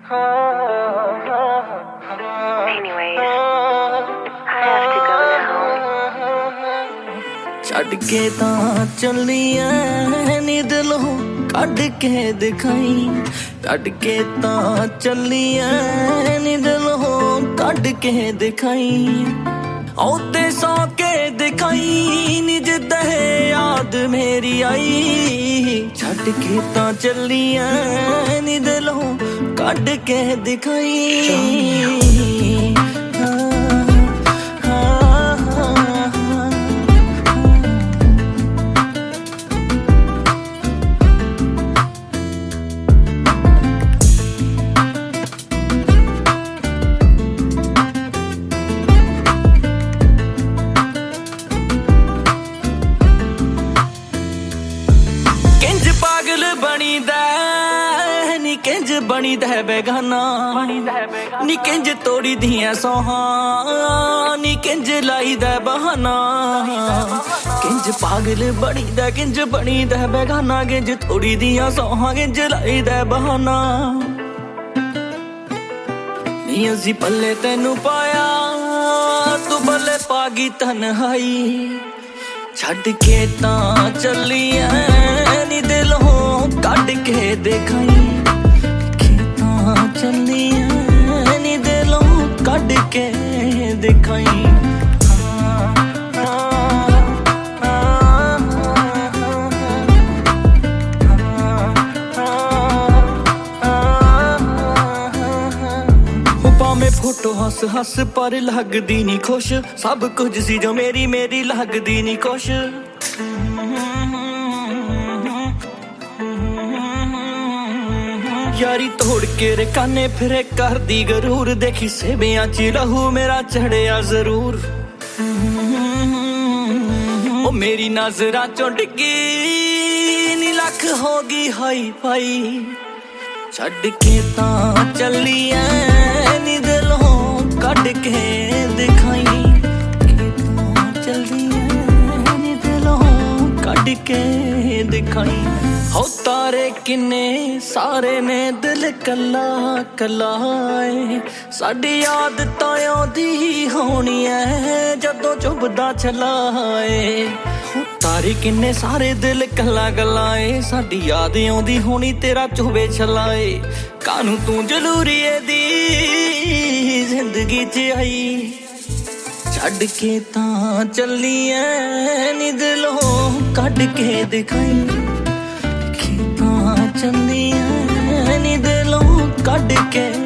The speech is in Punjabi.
ਛੱਡ ਕੇ ਤਾਂ ਚੱਲੀਆਂ ਨੀ ਦਿਲੋਂ ਕੱਢ ਕੇ ਦਿਖਾਈ, ਛੱਡ ਕੇ ਤਾਂ ਚੱਲੀਆਂ ਨੀ ਦਿਲੋਂ ਕੱਢ ਕੇ ਦਿਖਾਈ, ਉੱਤੇ ਸੌ ਕੇ ਦਿਖਾਈ ਨੀ ਜਿੱਦਾਂ ਯਾਦ ਮੇਰੀ ਆਈ। ਛੱਡ ਕੇ ਤਾਂ ਚੱਲੀਆਂ ਨੀ ਦਿਲੋਂ ਕੱਢ ਕੇ ਦਿਖਾਈ। ਪਾਗਲ ਬਣੀਦਾ ਨੀ ਕਿੰਜ ਬਣੀਦਾ ਬੇਗਾਨਾ, ਨੀ ਕਿੰਜ ਤੋੜੀ ਦੀਆਂ ਸੋਹਾਂ, ਨੀ ਕਿੰਜ ਲਾਈਦਾ ਬਹਾਨਾ। ਕਿੰਜ ਪਾਗਲ ਬਣੀਦਾ ਕਿੰਜ ਬਣੀਦਾ ਬੇਗਾਨਾ, ਕਿੰਜ ਤੋੜੀ ਦੀਆਂ ਸੋਹਾਂ, ਕਿੰਜ ਲਾਈਦਾ ਬਹਾਨਾ। ਨੀ ਅਸੀਂ ਪੱਲੇ ਤੈਨੂੰ ਪਾਇਆ, ਤੂੰ ਬੱਲੇ ਪਾ ਗਈ ਤਨਹਾਈ। ਛੱਡ ਕੇ ਤਾਂ ਚੱਲੀਆਂ ਨੀ ਦਿਲੋਂ ਕੱਢ ਕੇ ਦਿਖਾਈ, ਤਾਂ ਚੱਲੀਆਂ ਨੀ ਦਿਲੋਂ ਕੱਢ ਕੇ ਦਿਖਾਈ। ਭਾਵੇਂ ਫੋਟੋ ਹੱਸ ਹੱਸ ਪਰ ਲੱਗਦੀ ਨੀ ਖੁਸ਼, ਸਭ ਕੁਝ ਸੀ ਜੋ ਮੇਰੀ ਲੱਗਦੀ ਨੀ ਕੁਛ। ਯਾਰੀ ਤੋੜ ਕੇ ਰਕਾਨੇ ਫਿਰੇ ਕਰਦੀ ਗਰੂਰ, ਦੇਖੀ ਸੇਬਿਆਂ ਚ ਲਹੂ ਮੇਰਾ ਚੜਿਆ ਜ਼ਰੂਰ। ਉਹ ਮੇਰੀ ਨਜ਼ਰਾਂ ਚੋਂ ਡਿੱਗੀ ਨੀ ਲੱਖ ਹੋ ਗਈ ਹਾਈ ਫਾਈ। ਛੱਡ ਕੇ ਤਾਂ ਚੱਲੀਆਂ ਨੀ ਦਿਲੋਂ ਕੱਢ ਕੇ ਦਿਖਾਈ, ਤਾਂ ਚੱਲੀਆਂ ਨੀ ਦਿਲੋਂ ਕੱਢ ਕੇ ਦਿਖਾਈ। ਹੋ ਤਾਰੇ ਕਿੰਨੇ ਸਾਰੇ ਨੇ ਦਿਲ ਕੱਲਾ ਕੱਲਾ ਏ, ਸਾਡੀ ਯਾਦ ਤਾਂ ਆਉਂਦੀ ਹੋਣੀ ਐ ਜਦੋਂ ਚੁੱਭਦਾ ਚਲਾਏ। ਤਾਰੇ ਕਿੰਨੇ ਸਾਰੇ ਦਿਲ ਕੱਲਾ ਕੱਲਾ ਏ, ਸਾਡੀ ਯਾਦ ਆਉਂਦੀ ਹੋਣੀ ਤੇਰਾ ਚੁੱਭੇ ਚਲਾਏ। ਕਾਹਨੂੰ ਤੂੰ ਜਲੂਰੀਏ ਦੀ ਜ਼ਿੰਦਗੀ ਚ ਆਈ। ਛੱਡ ਕੇ ਤਾਂ ਚੱਲੀਆਂ ਨੀ ਦਿਲੋਂ ਕੱਢ ਕੇ ਦਿਖਾਈ, ਚੱਲੀਆਂ ਨੀ ਦਿਲੋਂ ਕੱਢ ਕੇ